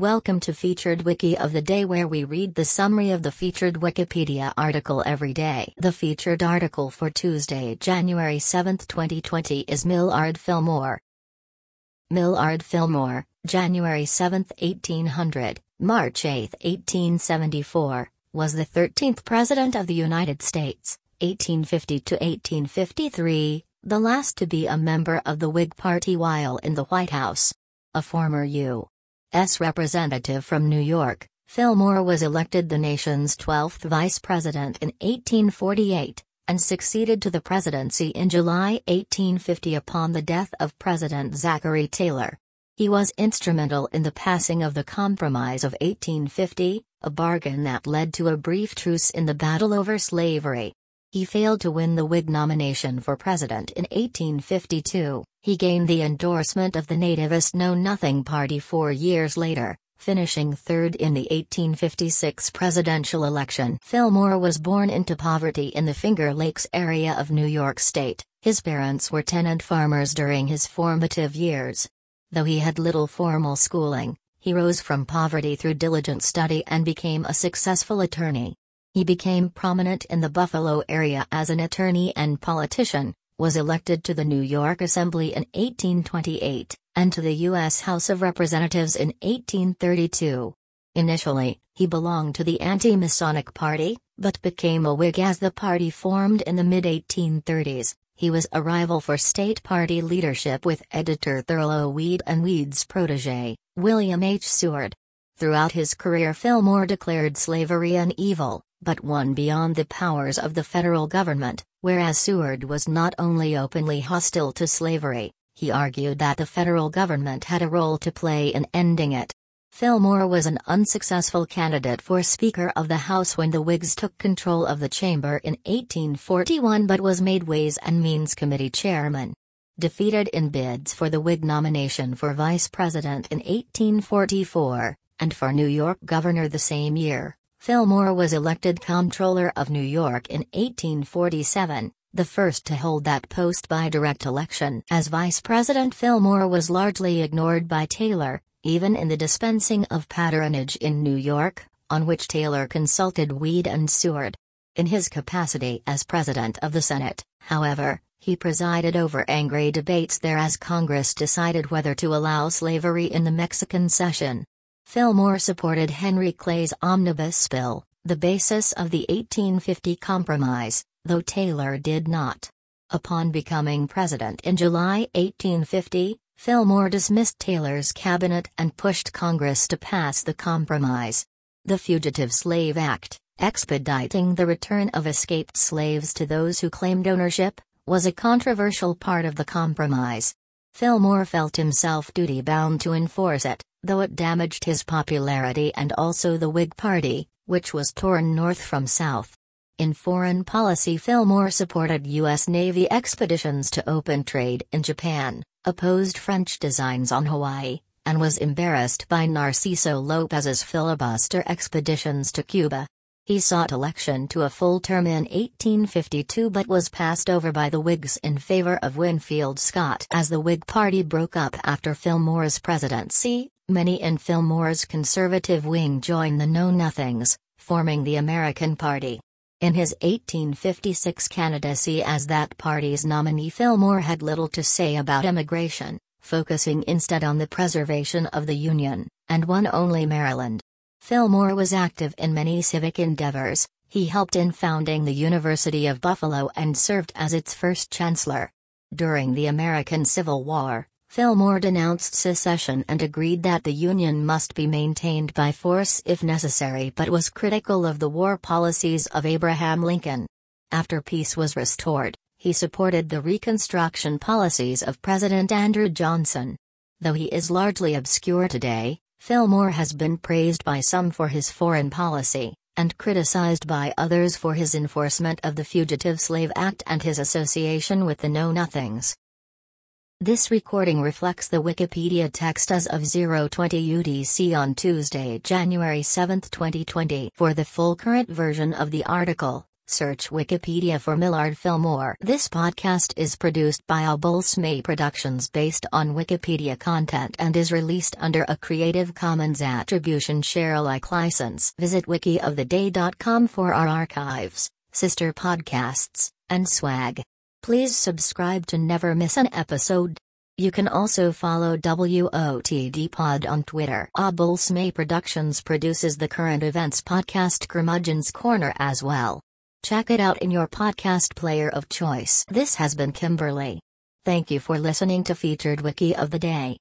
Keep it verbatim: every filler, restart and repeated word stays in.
Welcome to Featured Wiki of the Day, where we read the summary of the featured Wikipedia article every day. The featured article for Tuesday, January seventh, twenty twenty is Millard Fillmore. Millard Fillmore, January seventh, eighteen hundred, March eighth, eighteen seventy-four, was the thirteenth President of the United States, eighteen fifty to eighteen fifty-three, the last to be a member of the Whig Party while in the White House. A former U S representative from New York, Fillmore was elected the nation's twelfth vice president in eighteen forty-eight, and succeeded to the presidency in July eighteen fifty upon the death of President Zachary Taylor. He was instrumental in the passing of the Compromise of eighteen fifty, a bargain that led to a brief truce in the battle over slavery. He failed to win the Whig nomination for president in eighteen fifty-two. He gained the endorsement of the nativist Know Nothing Party four years later, finishing third in the eighteen fifty-six presidential election. Fillmore was born into poverty in the Finger Lakes area of New York State. His parents were tenant farmers during his formative years. Though he had little formal schooling, he rose from poverty through diligent study and became a successful attorney. He became prominent in the Buffalo area as an attorney and politician, was elected to the New York Assembly in eighteen twenty-eight, and to the U S House of Representatives in eighteen thirty-two. Initially, he belonged to the Anti-Masonic Party, but became a Whig as the party formed in the mid eighteen thirties. He was a rival for state party leadership with editor Thurlow Weed and Weed's protege, William H. Seward. Throughout his career, Fillmore declared slavery an evil, but one beyond the powers of the federal government, whereas Seward was not only openly hostile to slavery, he argued that the federal government had a role to play in ending it. Fillmore was an unsuccessful candidate for Speaker of the House when the Whigs took control of the chamber in eighteen forty-one, but was made Ways and Means Committee chairman. Defeated in bids for the Whig nomination for vice president in eighteen forty-four, and for New York governor the same year, Fillmore was elected Comptroller of New York in eighteen forty-seven, the first to hold that post by direct election. As vice president, Fillmore was largely ignored by Taylor, even in the dispensing of patronage in New York, on which Taylor consulted Weed and Seward. In his capacity as president of the Senate, however, he presided over angry debates there as Congress decided whether to allow slavery in the Mexican Cession. Fillmore supported Henry Clay's Omnibus Bill, the basis of the eighteen fifty Compromise, though Taylor did not. Upon becoming president in July eighteen fifty, Fillmore dismissed Taylor's cabinet and pushed Congress to pass the Compromise. The Fugitive Slave Act, expediting the return of escaped slaves to those who claimed ownership, was a controversial part of the Compromise. Fillmore felt himself duty-bound to enforce it, though it damaged his popularity and also the Whig Party, which was torn north from south. In foreign policy, Fillmore supported U S Navy expeditions to open trade in Japan, opposed French designs on Hawaii, and was embarrassed by Narciso Lopez's filibuster expeditions to Cuba. He sought election to a full term in eighteen fifty-two but was passed over by the Whigs in favor of Winfield Scott. As the Whig Party broke up after Fillmore's presidency, many in Fillmore's conservative wing joined the Know-Nothings, forming the American Party. In his eighteen fifty-six candidacy as that party's nominee, Fillmore had little to say about immigration, focusing instead on the preservation of the Union, and one only Maryland. Fillmore was active in many civic endeavors. He helped in founding the University of Buffalo and served as its first chancellor. During the American Civil War, Fillmore denounced secession and agreed that the Union must be maintained by force if necessary, but was critical of the war policies of Abraham Lincoln. After peace was restored, he supported the Reconstruction policies of President Andrew Johnson. Though he is largely obscure today, Fillmore has been praised by some for his foreign policy, and criticized by others for his enforcement of the Fugitive Slave Act and his association with the Know-Nothings. This recording reflects the Wikipedia text as of zero twenty U T C on Tuesday, January seventh, twenty twenty. For the full current version of the article, Search Wikipedia for Millard Fillmore. This podcast is produced by Abolsme Productions based on Wikipedia content and is released under a Creative Commons Attribution Share Alike license. Visit wiki of the day dot com for our archives, sister podcasts, and swag. Please subscribe to never miss an episode. You can also follow W O T D Pod on Twitter. Abolsme Productions produces the current events podcast Curmudgeon's Corner as well. Check it out in your podcast player of choice. This has been Kimberly. Thank you for listening to Featured Wiki of the Day.